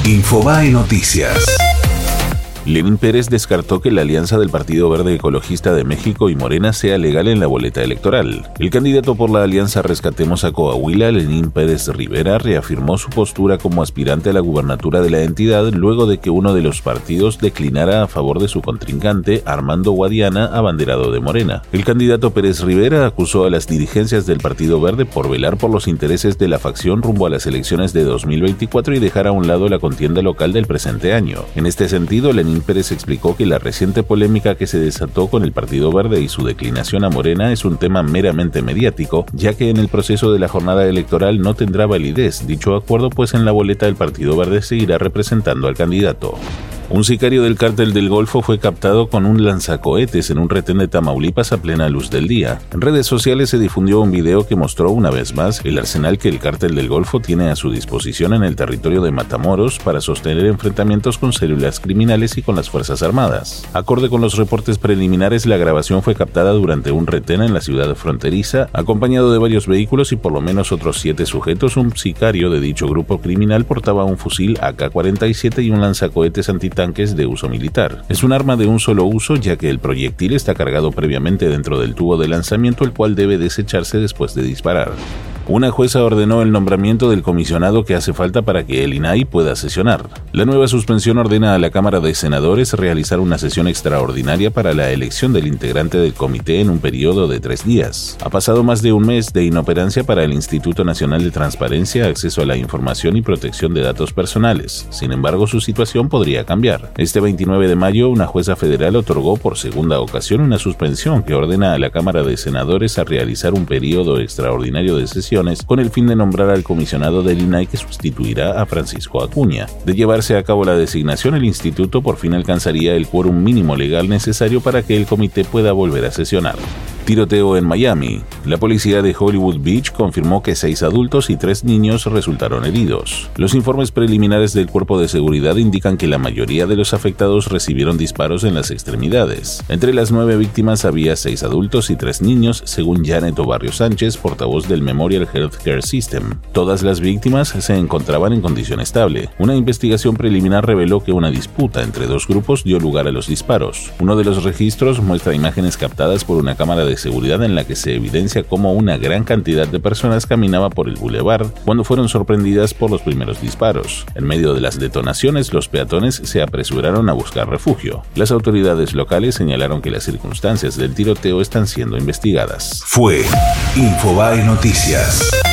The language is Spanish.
Infobae Noticias. Lenín Pérez descartó que la alianza del Partido Verde Ecologista de México y Morena sea legal en la boleta electoral. El candidato por la alianza Rescatemos a Coahuila, Lenín Pérez Rivera, reafirmó su postura como aspirante a la gubernatura de la entidad luego de que uno de los partidos declinara a favor de su contrincante, Armando Guadiana, abanderado de Morena. El candidato Pérez Rivera acusó a las dirigencias del Partido Verde por velar por los intereses de la facción rumbo a las elecciones de 2024 y dejar a un lado la contienda local del presente año. En este sentido, Lenín Pérez explicó que la reciente polémica que se desató con el Partido Verde y su declinación a Morena es un tema meramente mediático, ya que en el proceso de la jornada electoral no tendrá validez dicho acuerdo, pues en la boleta del Partido Verde seguirá representando al candidato. Un sicario del Cártel del Golfo fue captado con un lanzacohetes en un retén de Tamaulipas a plena luz del día. En redes sociales se difundió un video que mostró una vez más el arsenal que el Cártel del Golfo tiene a su disposición en el territorio de Matamoros para sostener enfrentamientos con células criminales y con las Fuerzas Armadas. Acorde con los reportes preliminares, la grabación fue captada durante un retén en la ciudad fronteriza, acompañado de varios vehículos y por lo menos otros 7 sujetos. Un sicario de dicho grupo criminal portaba un fusil AK-47 y un lanzacohetes antitanques de uso militar. Es un arma de un solo uso, ya que el proyectil está cargado previamente dentro del tubo de lanzamiento, el cual debe desecharse después de disparar. Una jueza ordenó el nombramiento del comisionado que hace falta para que el INAI pueda sesionar. La nueva suspensión ordena a la Cámara de Senadores realizar una sesión extraordinaria para la elección del integrante del comité en un periodo de 3 días. Ha pasado más de un mes de inoperancia para el Instituto Nacional de Transparencia, Acceso a la Información y Protección de Datos Personales. Sin embargo, su situación podría cambiar. Este 29 de mayo, una jueza federal otorgó por segunda ocasión una suspensión que ordena a la Cámara de Senadores a realizar un periodo extraordinario de sesión con el fin de nombrar al comisionado del INAI que sustituirá a Francisco Acuña. De llevarse a cabo la designación, el instituto por fin alcanzaría el quórum mínimo legal necesario para que el comité pueda volver a sesionar. Tiroteo en Miami. La policía de Hollywood Beach confirmó que 6 adultos y 3 niños resultaron heridos. Los informes preliminares del cuerpo de seguridad indican que la mayoría de los afectados recibieron disparos en las extremidades. Entre las 9 víctimas había 6 adultos y 3 niños, según Janet Obarrio Sánchez, portavoz del Memorial Healthcare System. Todas las víctimas se encontraban en condición estable. Una investigación preliminar reveló que una disputa entre 2 grupos dio lugar a los disparos. Uno de los registros muestra imágenes captadas por una cámara de seguridad en la que se evidencia cómo una gran cantidad de personas caminaba por el bulevar cuando fueron sorprendidas por los primeros disparos. En medio de las detonaciones, los peatones se apresuraron a buscar refugio. Las autoridades locales señalaron que las circunstancias del tiroteo están siendo investigadas. Fue Infobae Noticias.